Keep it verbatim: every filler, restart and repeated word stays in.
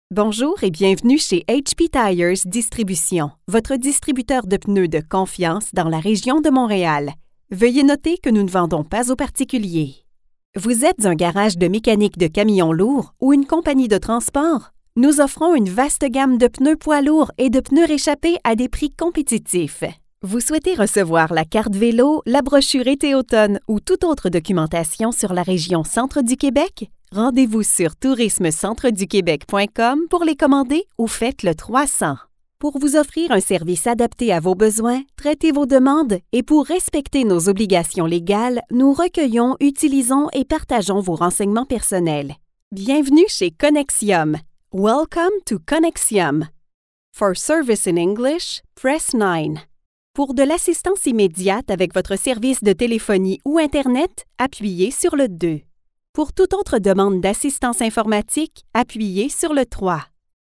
Bonjour et bienvenue chez H P Tires Distribution, votre distributeur de pneus de confiance dans la région de Montréal. Veuillez noter que nous ne vendons pas aux particuliers. Vous êtes un garage de mécanique de camions lourds ou une compagnie de transport? Nous offrons une vaste gamme de pneus poids lourds et de pneus réchappés à des prix compétitifs. Vous souhaitez recevoir la carte vélo, la brochure été-automne ou toute autre documentation sur la région centre du Québec? Rendez-vous sur tourisme centre du québec point com pour les commander ou faites le trois cents. Pour vous offrir un service adapté à vos besoins, traitez vos demandes et pour respecter nos obligations légales, nous recueillons, utilisons et partageons vos renseignements personnels. Bienvenue chez Connexium. Welcome to Connexium. For service in English, press nine. Pour de l'assistance immédiate avec votre service de téléphonie ou Internet, appuyez sur le deux. Pour toute autre demande d'assistance informatique, appuyez sur le trois.